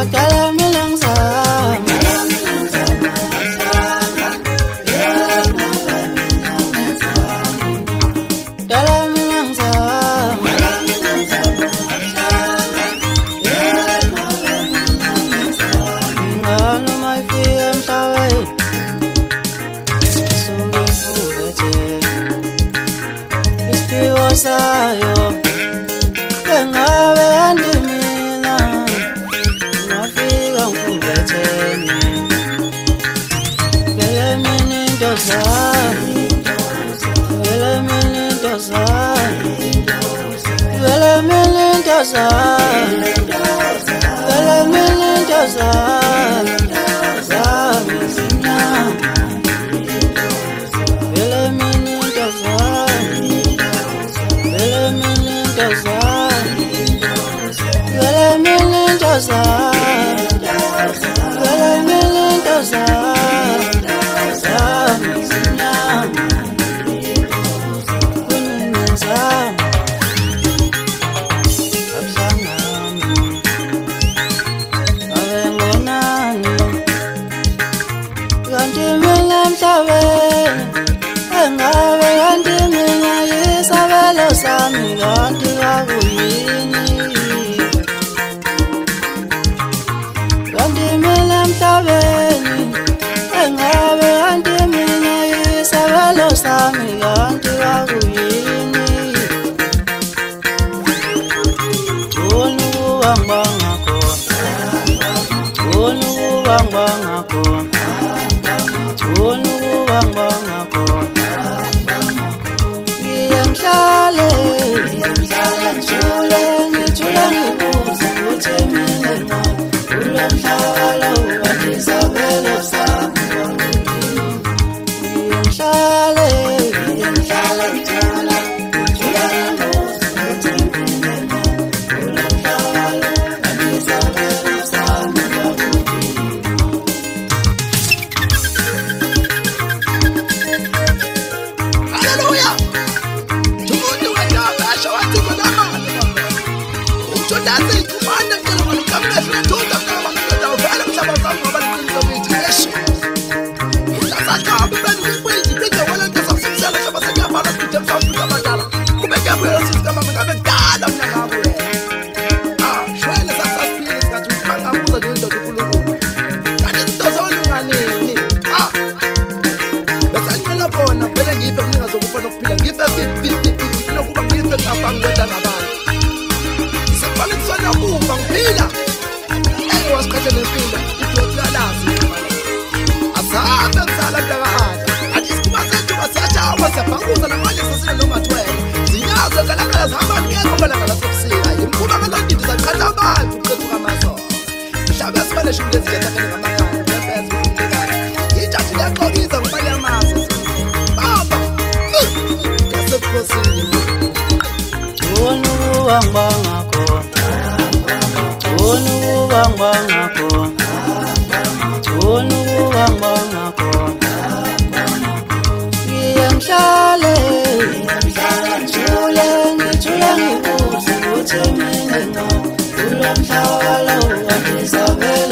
Dala mina ngizama Dala mina ngizama Ngano mayifika emhlabeni Suke ngivuthe Isiphiwo sayo Engabe andimina Ngafika ngivuletheni Vele mina into zami Vele mina into zami Vele mina into zami Vele mina into zami Zami zinyama Vele mina into zami Vele mina into zami Vele mina into zami Vele mina into zami Zami zinyama Kunini zami Abuhlangani Abengonani Kanti mina emhlabeni Engabe kanti mina yisabelo sami Kanti kakuyini Kanti mina emhlabeni Engabe kanti mina yisabelo sami Kanti kakuyini Ufuna ukuba ngibanga khona Ufuna ukuba ngibanga khona Ufuna ukuba ngibanga khona Ngihlale ngijule ngibuze ukuthi mina Kulo mhlaba lo angisabelo sami Ngihlale ngijule ngijule ngibuze ukuthi mina Kulo mhlaba lo angisabelo sami Hallelujah. Tumuntu wendaba asho wathi kodama. Ujondaze ikhumana ngicela ngalikamela sinathuka ngaba ngiqeda uvela mhlaba sami ngoba liqiniso lithi yesho. Uhlasakhamba bani ngikwenzi phinde wena ngisasibisela hlaba senyamala phinde mhlawumbe abadala. Kube kuyabuyela sithi kama ngabe kudala mina ngabo wena. Shwele sasaphile ngathi ukhangabuzwa nje indoda uNkulunkulu. Kanti izinto zonunganini. Besangicela bona vele ngiphe mina zokufana ukuphila ngiphe fifty nokuba ngiphe ngapha ngwenda nabantu sekufanele kusona kufa ngiphila wasikhathe nempilo uyalazi asabe kusala ndakahada athi sikuba sethu basajawa siyabhanguza namanje sasina noma 12 zinyazo kalakala zihamba ngekho kalakala sokusika imkhuba kalandi ndizaqhatha abantu uqethuka amaso mhlawumbe asibale shumi leziyetha kale ngamakhaya ngempeza umlekane ijaji liyaxokisa ngibale amaso baba ngasebukhosini Ufuna ukuba ngibanga khona Ufuna ukuba ngibanga khona Ufuna ukuba ngibanga khona Ngihlale ngijule ngibuze ukuthi mina Kulo mhlaba lo angisabelo